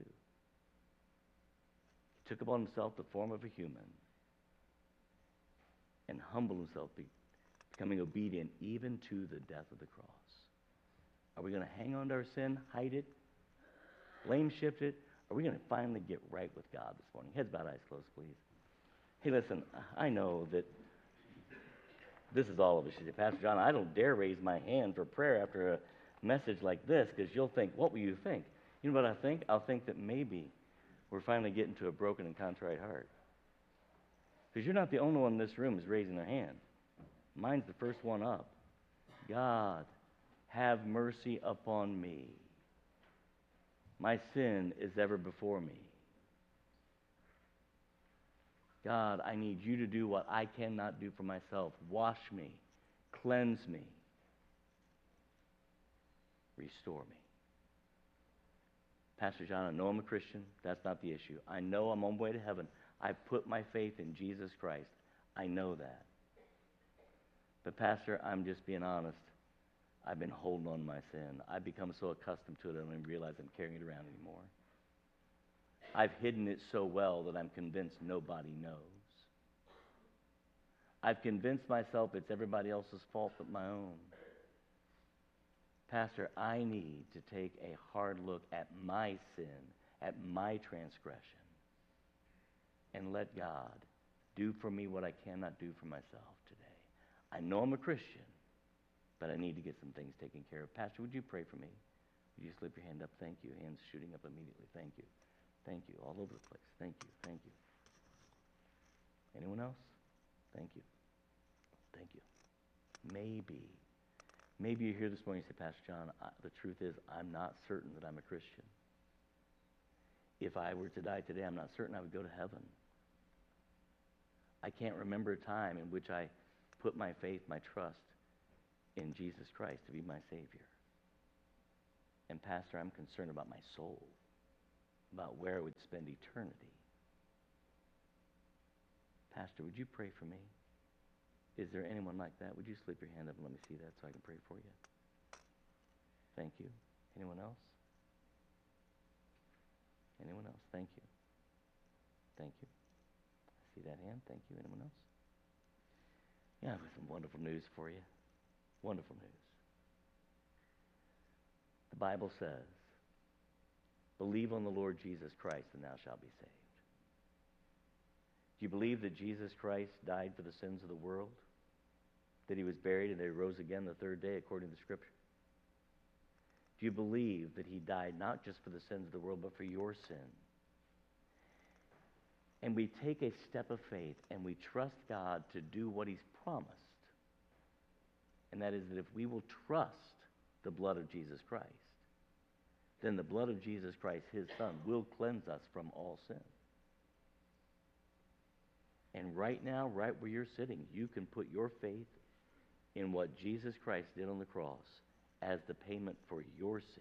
He took upon himself the form of a human and humbled himself, becoming obedient even to the death of the cross. Are we going to hang on to our sin, hide it, blame shift it? Or are we going to finally get right with God this morning? Heads bowed, eyes closed, please. Hey, listen, I know that this is all of us. You say, Pastor John, I don't dare raise my hand for prayer after a message like this because you'll think, what will you think? You know what I think? I'll think that maybe we're finally getting to a broken and contrite heart. Because you're not the only one in this room who's raising their hand. Mine's the first one up. God, have mercy upon me. My sin is ever before me. God, I need you to do what I cannot do for myself. Wash me, cleanse me, restore me. Pastor John, I know I'm a Christian. That's not the issue. I know I'm on my way to heaven. I've put my faith in Jesus Christ. I know that. But Pastor, I'm just being honest. I've been holding on to my sin. I've become so accustomed to it I don't even realize I'm carrying it around anymore. I've hidden it so well that I'm convinced nobody knows. I've convinced myself it's everybody else's fault but my own. Pastor, I need to take a hard look at my sin, at my transgression, and let God do for me what I cannot do for myself today. I know I'm a Christian, but I need to get some things taken care of. Pastor, would you pray for me? Would you slip your hand up? Thank you. Hands shooting up immediately. Thank you. Thank you. All over the place. Thank you. Thank you. Anyone else? Thank you. Thank you. Maybe you're here this morning and say, Pastor John, the truth is I'm not certain that I'm a Christian. If I were to die today, I'm not certain I would go to heaven. I can't remember a time in which I put my faith, my trust in Jesus Christ to be my Savior. And Pastor, I'm concerned about my soul, about where I would spend eternity. Pastor, would you pray for me? Is there anyone like that? Would you slip your hand up and let me see that so I can pray for you? Thank you. Anyone else? Anyone else? Thank you. Thank you. I see that hand. Thank you. Anyone else? Yeah, I've got some wonderful news for you. Wonderful news. The Bible says, believe on the Lord Jesus Christ and thou shalt be saved. Do you believe that Jesus Christ died for the sins of the world? That he was buried and that he rose again the third day according to the Scripture? Do you believe that he died not just for the sins of the world but for your sin? And we take a step of faith and we trust God to do what he's promised. And that is that if we will trust the blood of Jesus Christ, then the blood of Jesus Christ, his Son, will cleanse us from all sin. And right now, right where you're sitting, you can put your faith in what Jesus Christ did on the cross as the payment for your sin.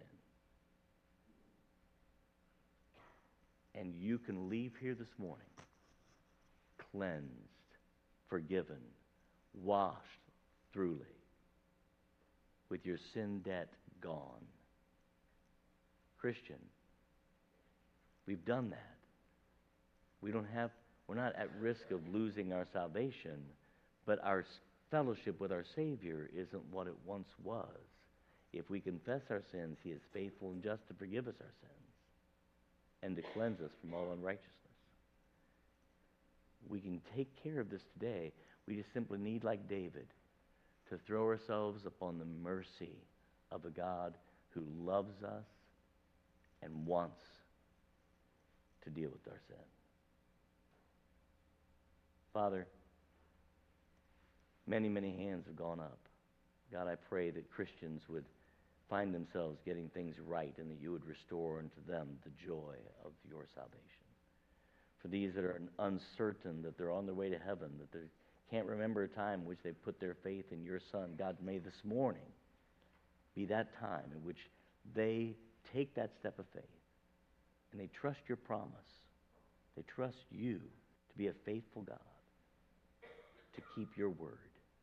And you can leave here this morning cleansed, forgiven, washed thoroughly, with your sin debt gone. Christian, we've done that. We're not at risk of losing our salvation, but our fellowship with our Savior isn't what it once was. If we confess our sins, he is faithful and just to forgive us our sins and to cleanse us from all unrighteousness. We can take care of this today. We just simply need, like David, to throw ourselves upon the mercy of a God who loves us and wants to deal with our sin. Father, many, many hands have gone up. God, I pray that Christians would find themselves getting things right and that you would restore unto them the joy of your salvation. For these that are uncertain, that they're on their way to heaven, that they can't remember a time in which they put their faith in your Son, God, may this morning be that time in which they take that step of faith and they trust your promise. They trust you to be a faithful God, to keep your word.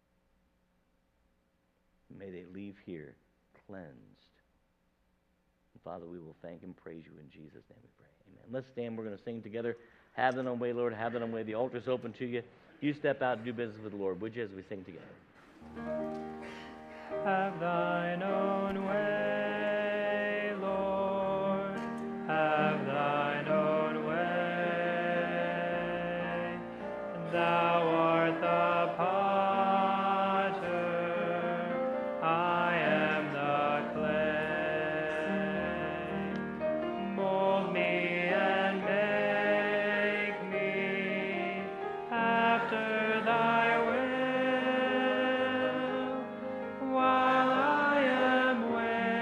May they leave here cleansed. And Father, we will thank and praise you in Jesus' name we pray. Amen. Let's stand. We're going to sing together. Have thine own way, Lord. Have thine own way. The altar's open to you. You step out and do business with the Lord, would you, as we sing together? Have thine own way, Lord. Have thine own way. Thou art the potter, I am the clay. Mold me and make me after thy will, while I am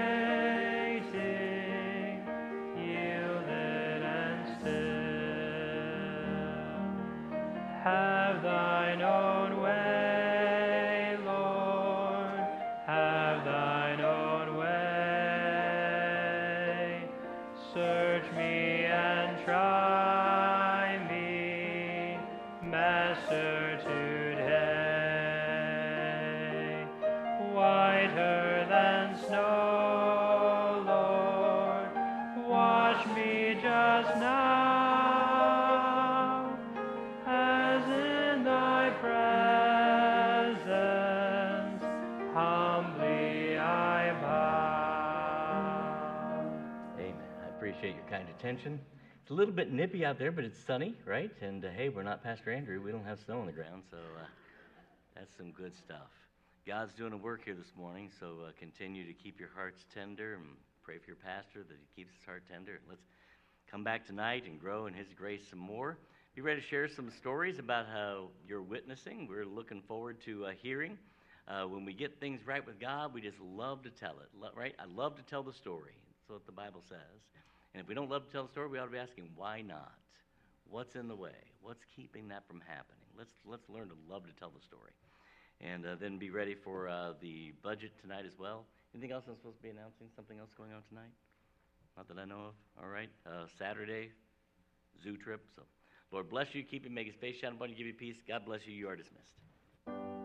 waiting, yielded and still. Have thine own way, Lord, have thine own way. Search me and try me, Master, today. Whiter than snow, Lord, wash me just now, as in thy presence humbly I bow. Amen. I appreciate your kind attention. It's a little bit nippy out there, but it's sunny, right? And hey, we're not Pastor Andrew. We don't have snow on the ground, so that's some good stuff. God's doing a work here this morning, so continue to keep your hearts tender and pray for your pastor that he keeps his heart tender. Let's come back tonight and grow in his grace some more. Be ready to share some stories about how you're witnessing. We're looking forward to hearing. When we get things right with God, we just love to tell it, right? I love to tell the story. That's what the Bible says. And if we don't love to tell the story, we ought to be asking, why not? What's in the way? What's keeping that from happening? Let's learn to love to tell the story. And then be ready for the budget tonight as well. Anything else I'm supposed to be announcing? Something else going on tonight? Not that I know of. All right. Saturday, zoo trip. So, Lord bless you, keep you, make his face shine upon you, give you peace. God bless you. You are dismissed.